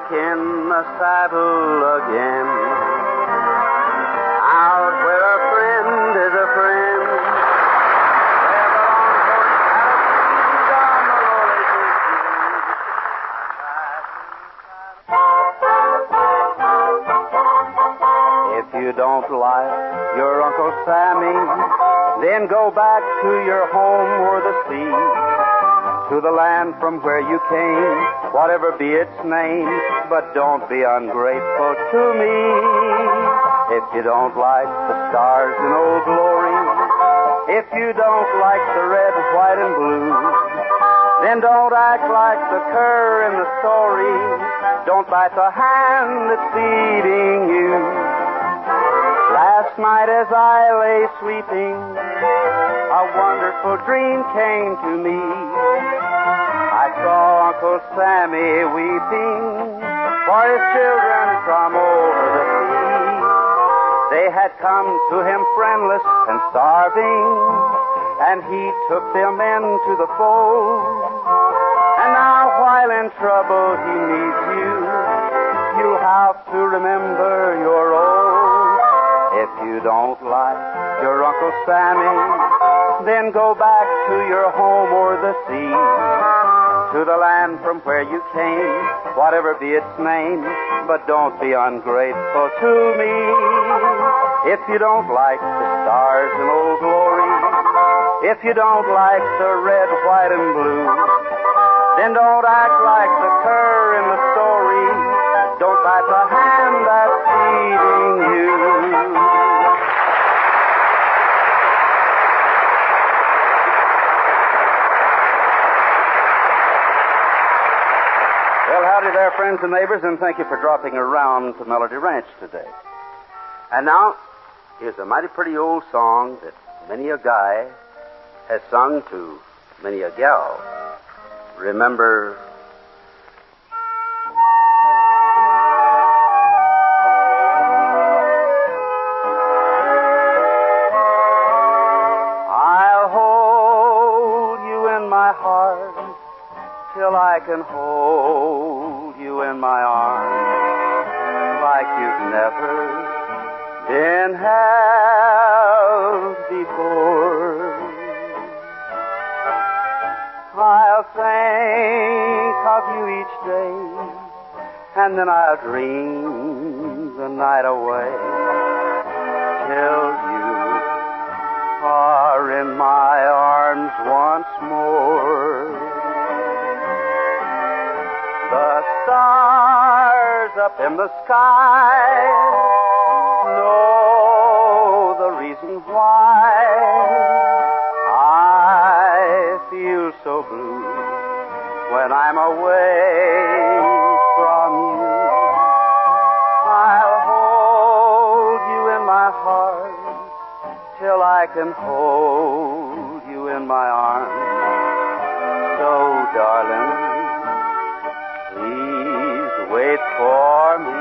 back in the saddle again. Out where a friend is a friend. Where the longhorn cattle feed on the lowly trees. If you don't like your Uncle Sammy, then go back to your home or the sea, to the land from where you came, whatever be its name, but don't be ungrateful to me. If you don't like the stars in Old Glory, if you don't like the red, white, and blue, then don't act like the cur in the story. Don't bite the hand that's feeding you. Last night as I lay sleeping, a wonderful dream came to me. I saw Uncle Sammy weeping for his children from over the sea. They had come to him friendless and starving, and he took them into the fold. And now while in trouble he needs you, you'll have to remember you're old. If you don't like your Uncle Sammy, then go back to your home or the sea, to the land from where you came, whatever be its name, but don't be ungrateful to me. If you don't like the stars in Old Glory, if you don't like the red, white, and blue, then don't act like the cur in the story. Don't bite the hand that's feeding you. Well, howdy there, friends and neighbors, and thank you for dropping around to Melody Ranch today. And now, here's a mighty pretty old song that many a guy has sung to many a gal. Remember... I'll hold you in my heart till I can hold you in my arms like you've never been held before. I'll think of you each day, and then I'll dream the night away till you are in my arms once more. The stars up in the sky know the reason why I feel so blue when I'm away from you. I'll hold you in my heart till I can hold you in my arms. So, darling, please wait for me.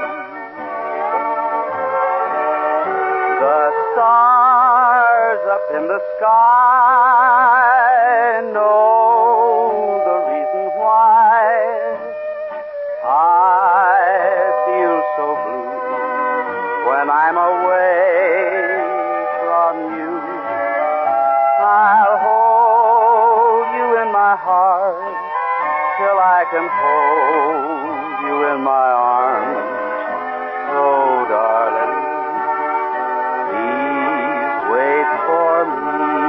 The stars up in the sky know the reason why I feel so blue when I'm away from you. I'll hold you in my heart till I can hold you in my arms. So, darling, please wait for me.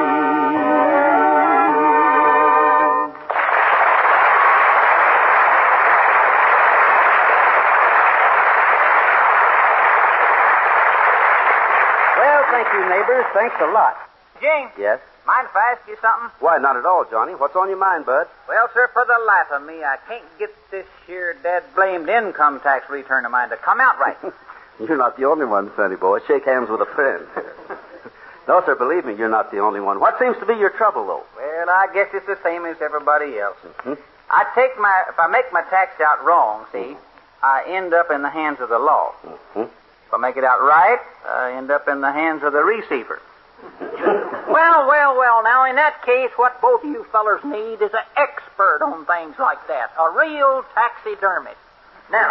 Well, thank you, neighbors. Thanks a lot. James. Yes? Mind if I ask you something? Why, not at all, Johnny. What's on your mind, bud? Well, sir, for the life of me, I can't get this here dead-blamed income tax return of mine to come out right. You're not the only one, sonny boy. Shake hands with a friend. No, sir, believe me, you're not the only one. What seems to be your trouble, though? Well, I guess it's the same as everybody else. Mm-hmm. If I make my tax out wrong, see, I end up in the hands of the law. Mm-hmm. If I make it out right, I end up in the hands of the receiver. Well, now, in that case, what both of you fellers need is an expert on things like that, a real taxidermist. Now,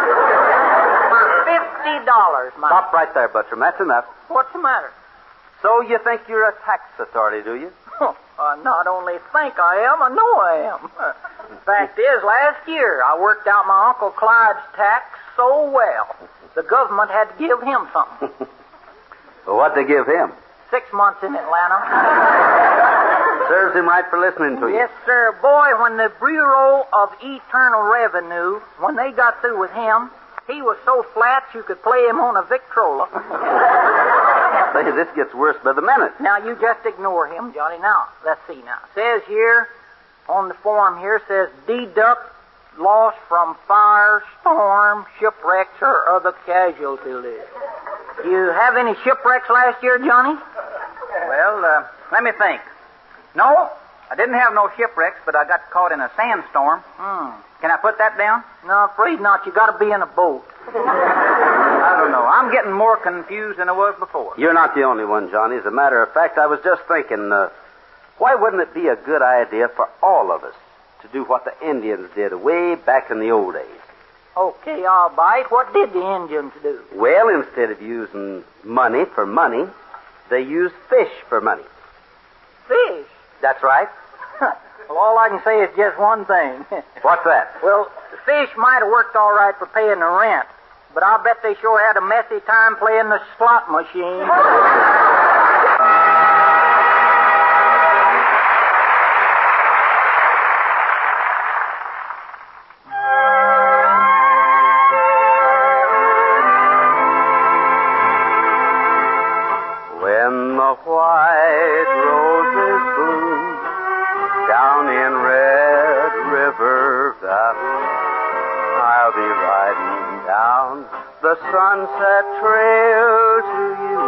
for $50, Stop right there, Buttram. That's enough. What's the matter? So you think you're a tax authority, do you? I not only think I am, I know I am. Fact is, last year I worked out my Uncle Clyde's tax so well, the government had to give him something. Well, what'd they give him? 6 months in Atlanta. Serves him right for listening to you. Yes, sir. Boy, when the Bureau of Internal Revenue, when they got through with him, he was so flat you could play him on a Victrola. Say, this gets worse by the minute. Now, you just ignore him, Johnny. Now, let's see now. Says here, on the form here, says deduct loss from fire, storm, shipwrecks, or other casualty list. Do you have any shipwrecks last year, Johnny? Well, let me think. No, I didn't have no shipwrecks, but I got caught in a sandstorm. Can I put that down? No, afraid not. You got to be in a boat. I don't know. I'm getting more confused than I was before. You're not the only one, Johnny. As a matter of fact, I was just thinking, why wouldn't it be a good idea for all of us to do what the Indians did way back in the old days? Okay, all right. What did the Indians do? Well, instead of using money for money, they used fish for money. Fish? That's right. Well, all I can say is just one thing. What's that? Well, the fish might have worked all right for paying the rent, but I'll bet they sure had a messy time playing the slot machine. When the white roses bloom down in Red River Valley, I'll be riding down the Sunset Trail to you.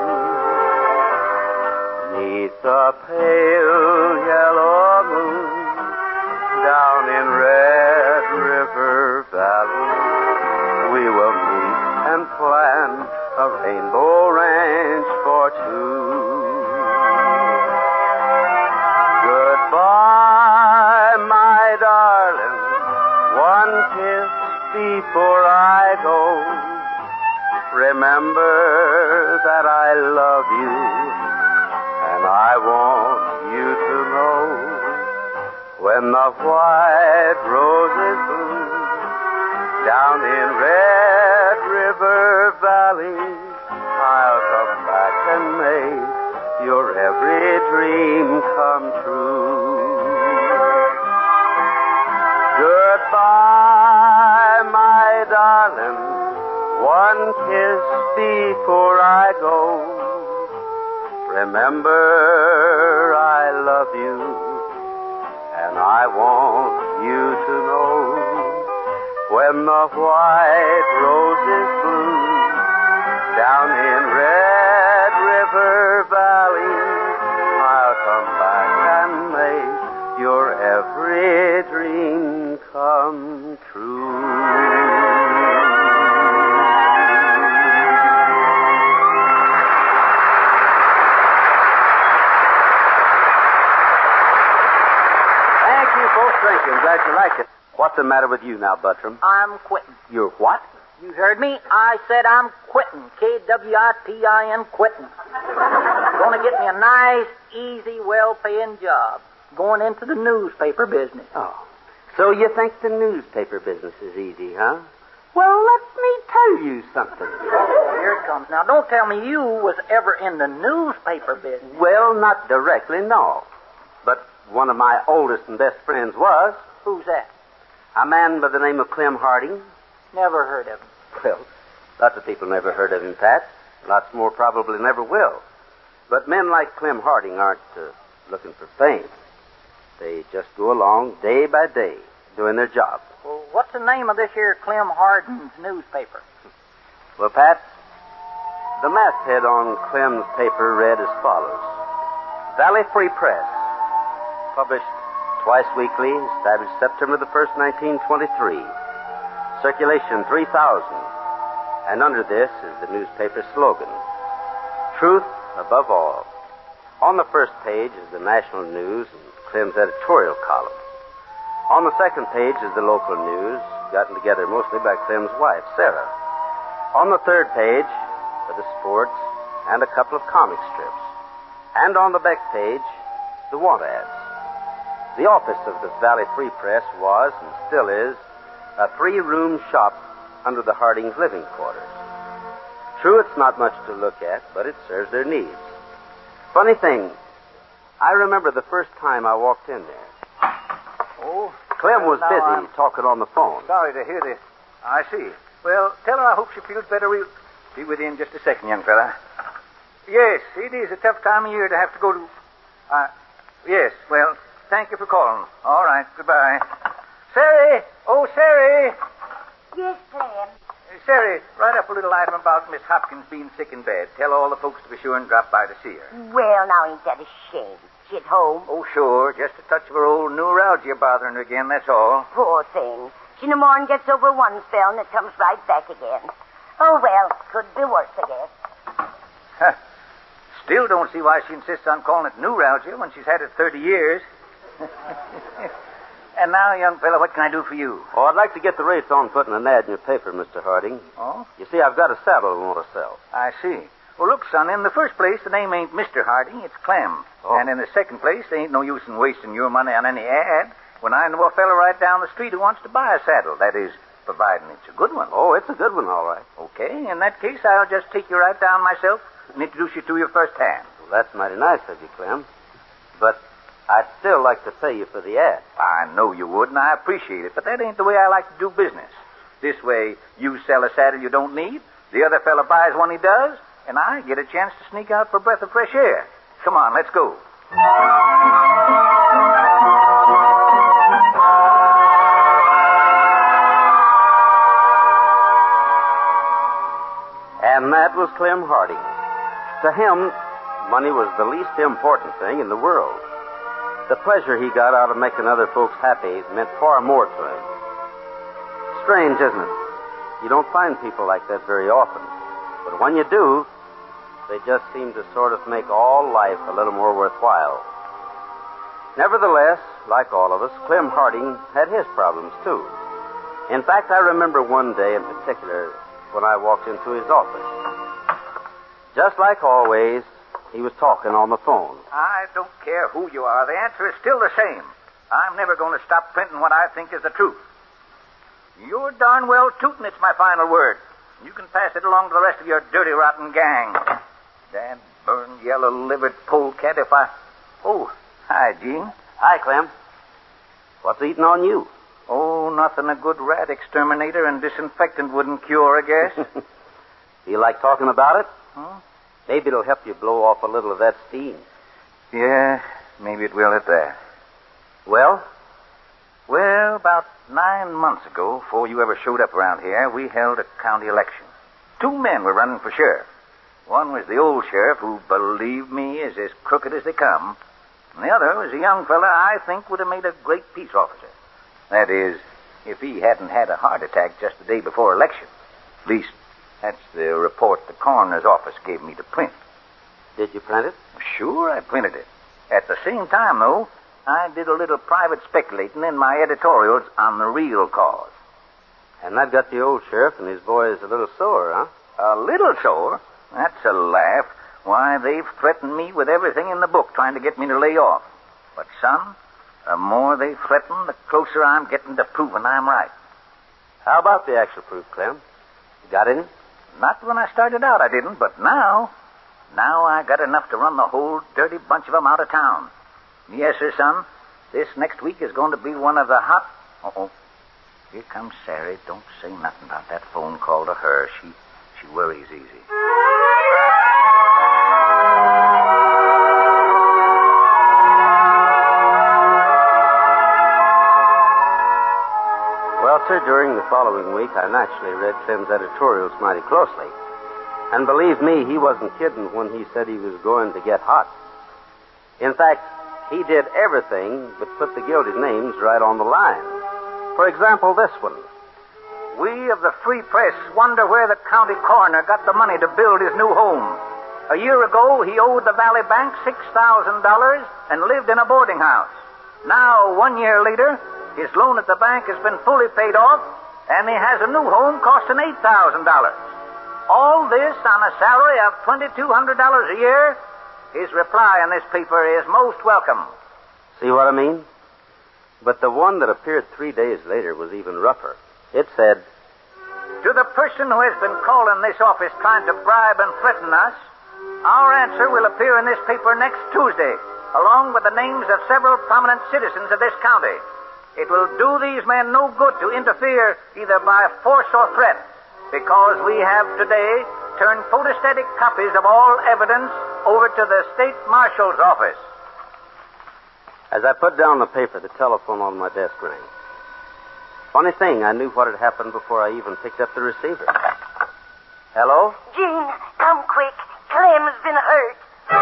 'Neath the pale yellow moon down in Red River Valley, we will meet and plan a rainbow ranch for two. Goodbye, my darling, one kiss before I go. Remember that I love you, and I want you to know. When the white roses bloom down in Red River Valley, I'll come back and make your every dream come true. Goodbye, my darling, one kiss before I go. Remember, I love you, and I want you to know. When the white roses bloom down in Red River Valley, I'll come back and make your every dream come true. Thank you, folks. Thank you. I'm glad you liked it. What's the matter with you now, Buttram? I'm quitting. You're what? You heard me? I said I'm quitting. Kwittin, quitting. Gonna get me a nice, easy, well-paying job. Going into the newspaper business. Oh. So you think the newspaper business is easy, huh? Well, let me tell you something. Here it comes. Now, don't tell me you was ever in the newspaper business. Well, not directly, no. But one of my oldest and best friends was. Who's that? A man by the name of Clem Harding. Never heard of him. Well, lots of people never heard of him, Pat. Lots more probably never will. But men like Clem Harding aren't looking for fame. They just go along day by day doing their job. Well, what's the name of this here Clem Harding's newspaper? Well, Pat, the masthead on Clem's paper read as follows. Valley Free Press, published twice weekly, established September the 1st, 1923. Circulation 3,000. And under this is the newspaper slogan, Truth above all. On the first page is the national news and Clem's editorial column. On the second page is the local news, gotten together mostly by Clem's wife, Sarah. On the third page were the sports and a couple of comic strips. And on the back page, the want ads. The office of the Valley Free Press was, and still is, a 3-room shop under the Hardings' living quarters. True, it's not much to look at, but it serves their needs. Funny thing, I remember the first time I walked in there. Oh, Clem was busy talking on the phone. Sorry to hear this. I see. Well, tell her I hope she feels better. We'll be with you in just a second, young fella. Yes, it is a tough time of year to have to go to... yes, well, thank you for calling. All right, goodbye. Sari! Oh, Sari! Yes, Clem. Sari, write up a little item about Miss Hopkins being sick in bed. Tell all the folks to be sure and drop by to see her. Well, now, ain't that a shame? She at home? Oh, sure. Just a touch of her old neuralgia bothering her again, that's all. Poor thing. She in the morning gets over one spell and it comes right back again. Oh, well, could be worse, I guess. Still don't see why she insists on calling it neuralgia when she's had it 30 years. And now, young fella, what can I do for you? Oh, I'd like to get the rates on putting an ad in your paper, Mr. Harding. Oh? You see, I've got a saddle I want to sell. I see. Well, look, son, in the first place, the name ain't Mr. Harding, it's Clem. Oh. And in the second place, there ain't no use in wasting your money on any ad when I know a fella right down the street who wants to buy a saddle. That is, providing it's a good one. Oh, it's a good one, all right. Okay, in that case, I'll just take you right down myself and introduce you to you firsthand. Well, that's mighty nice of you, Clem. But I'd still like to pay you for the ad. I know you would, and I appreciate it, but that ain't the way I like to do business. This way, you sell a saddle you don't need, the other fella buys one he does, and I get a chance to sneak out for a breath of fresh air. Come on, let's go. And that was Clem Harding. To him, money was the least important thing in the world. The pleasure he got out of making other folks happy meant far more to him. Strange, isn't it? You don't find people like that very often. But when you do, they just seem to sort of make all life a little more worthwhile. Nevertheless, like all of us, Clem Harding had his problems, too. In fact, I remember one day in particular when I walked into his office. Just like always, he was talking on the phone. I don't care who you are. The answer is still the same. I'm never going to stop printing what I think is the truth. You're darn well tootin', it's my final word. You can pass it along to the rest of your dirty, rotten gang. Damn burned, yellow-livered polecat if I... Oh, hi, Gene. Hi, Clem. What's eating on you? Oh, nothing a good rat exterminator and disinfectant wouldn't cure, I guess. You like talking about it? Huh? Maybe it'll help you blow off a little of that steam. Yeah, maybe it will at that. Well? Well, about 9 months ago, before you ever showed up around here, we held a county election. 2 men were running for sheriff. One was the old sheriff, who, believe me, is as crooked as they come. And the other was a young fella I think would have made a great peace officer. That is, if he hadn't had a heart attack just the day before election. At least, that's the report the coroner's office gave me to print. Did you print it? Sure, I printed it. At the same time, though, I did a little private speculating in my editorials on the real cause. And that got the old sheriff and his boys a little sore, huh? A little sore? That's a laugh. Why, they've threatened me with everything in the book trying to get me to lay off. But, son, the more they threaten, the closer I'm getting to proving I'm right. How about the actual proof, Clem? You got any? Not when I started out, I didn't, but now I got enough to run the whole dirty bunch of them out of town. Yes, sir, son. This next week is going to be one of the hot... Uh-oh. Here comes Sari. Don't say nothing about that phone call to her. She worries easy. Well, sir, during the following week, I naturally read Clem's editorials mighty closely. And believe me, he wasn't kidding when he said he was going to get hot. In fact, he did everything but put the guilty names right on the line. For example, this one. We of the Free Press wonder where the county coroner got the money to build his new home. A year ago, he owed the Valley Bank $6,000 and lived in a boarding house. Now, 1 year later, his loan at the bank has been fully paid off, and he has a new home costing $8,000. All this on a salary of $2,200 a year. His reply in this paper is most welcome. See what I mean? But the one that appeared 3 days later was even rougher. It said, To the person who has been calling this office trying to bribe and threaten us, our answer will appear in this paper next Tuesday, along with the names of several prominent citizens of this county. It will do these men no good to interfere either by force or threat, because we have today turned photostatic copies of all evidence over to the State Marshal's office. As I put down the paper, the telephone on my desk rang. Funny thing, I knew what had happened before I even picked up the receiver. Hello? Gene, come quick. Clem's been hurt.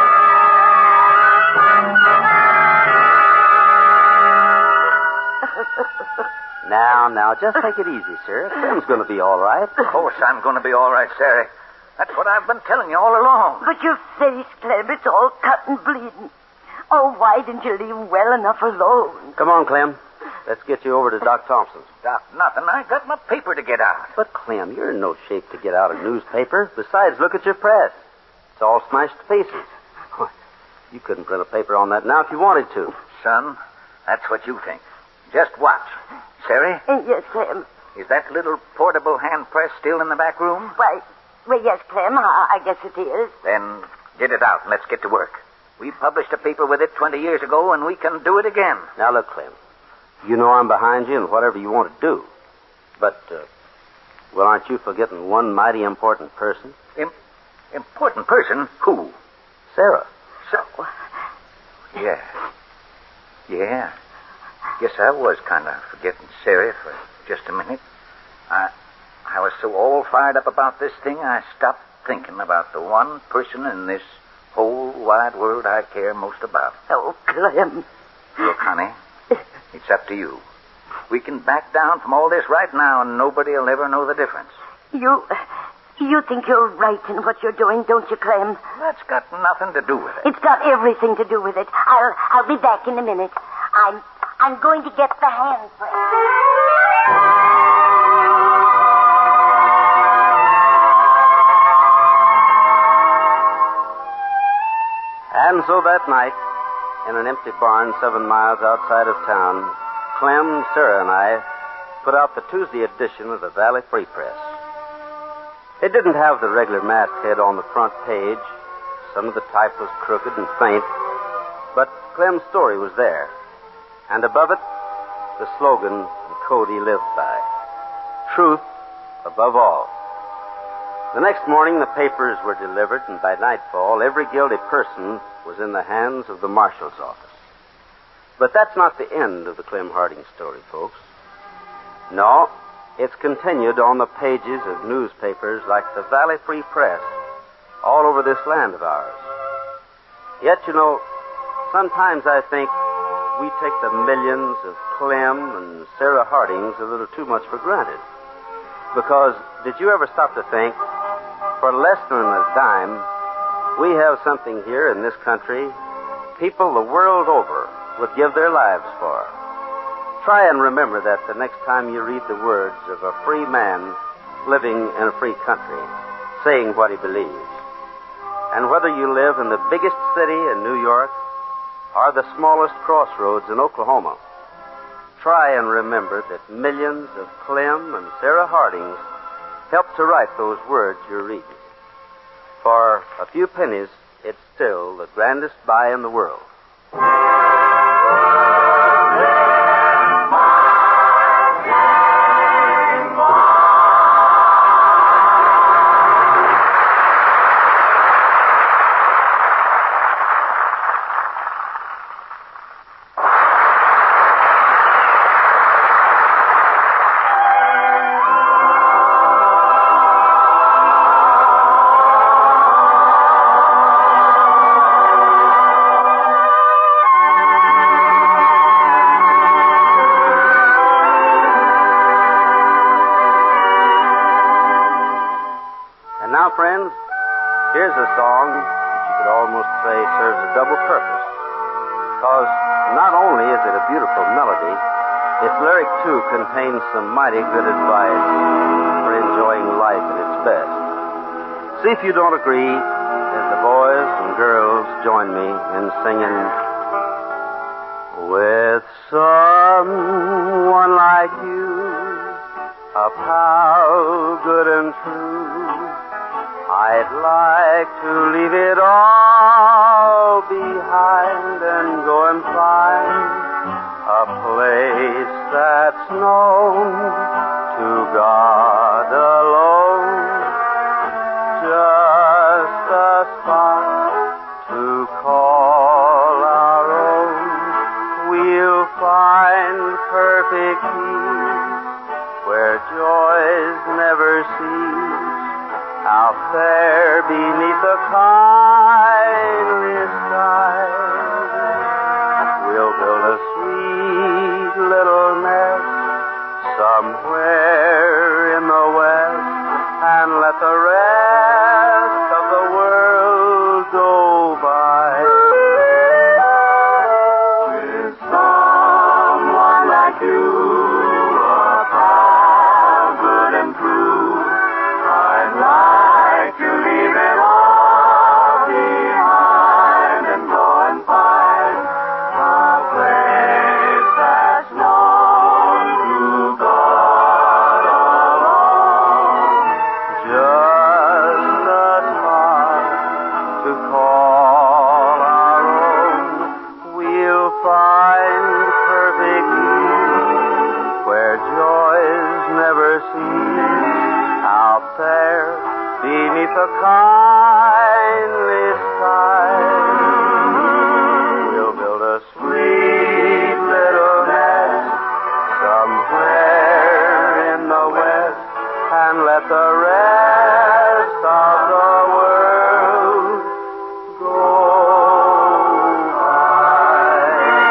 Now, just take it easy, sir. Clem's going to be all right. Of course I'm going to be all right, Sarah. That's what I've been telling you all along. But your face, Clem, it's all cut and bleeding. Oh, why didn't you leave him well enough alone? Come on, Clem. Let's get you over to Doc Thompson's. Doc, nothing. I got my paper to get out. But, Clem, you're in no shape to get out a newspaper. Besides, look at your press. It's all smashed to pieces. You couldn't print a paper on that now if you wanted to. Son, that's what you think. Just watch. Sarah? Yes, Clem. Is that little portable hand press still in the back room? Why, well, yes, Clem, I guess it is. Then get it out and let's get to work. We published a paper with it 20 years ago, and we can do it again. Now, look, Clem. You know I'm behind you in whatever you want to do. But, well, aren't you forgetting one mighty important person? Important person? Who? Sarah. Yeah. Guess I was kind of forgetting Sarah for just a minute. I was so all fired up about this thing, I stopped thinking about the one person in this whole wide world I care most about. Oh, Clem. Look, honey, it's up to you. We can back down from all this right now, and nobody will ever know the difference. You think you're right in what you're doing, don't you, Clem? That's got nothing to do with it. It's got everything to do with it. I'll be back in a minute. I'm going to get the hand press. And so that night, in an empty barn 7 miles outside of town, Clem, Sarah, and I put out the Tuesday edition of the Valley Free Press. It didn't have the regular masthead on the front page. Some of the type was crooked and faint. But Clem's story was there. And above it, the slogan Cody lived by. Truth above all. The next morning, the papers were delivered, and by nightfall, every guilty person was in the hands of the marshal's office. But that's not the end of the Clem Harding story, folks. No, it's continued on the pages of newspapers like the Valley Free Press all over this land of ours. Yet, you know, sometimes I think we take the millions of Clem and Sarah Hardings a little too much for granted. Because, did you ever stop to think, for less than a dime, we have something here in this country people the world over would give their lives for. Try and remember that the next time you read the words of a free man living in a free country, saying what he believes. And whether you live in the biggest city in New York or the smallest crossroads in Oklahoma, try and remember that millions of Clem and Sarah Hardings helped to write those words you're reading. For a few pennies, it's still the grandest buy in the world. Now, friends, here's a song that you could almost say serves a double purpose. Because not only is it a beautiful melody, Its lyric, too, contains some mighty good advice for enjoying life at its best. See if you don't agree as the boys and girls join me in singing, with someone like you, a pal good and true, I'd like to leave it all behind and go and find a place that's known to God alone, just a spot to call our own. We'll find perfect peace where joys never cease, out there beneath the kindly sky. We'll build a sweet little nest somewhere in the west and let the rest of the world go by. With someone like you, a pal good and true, I'd like to leave it all behind and go and find a place that's known to God alone, just a spot to call our own. We'll find perfect peace where joys never cease, out there beneath the kindly sky. We'll build a sweet little nest somewhere in the west and let the rest of the world go by.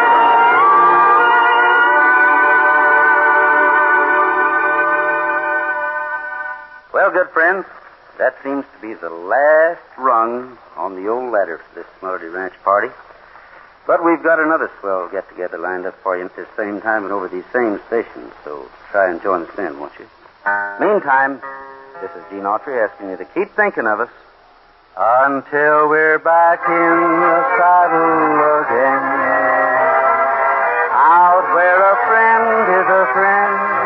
Well, good friends, that seems to be the last rung on the old ladder for this Melody Ranch party. But we've got another swell get-together lined up for you at this same time and over these same stations, so try and join us then, won't you? Meantime, this is Gene Autry asking you to keep thinking of us until we're back in the saddle again. Out where a friend is a friend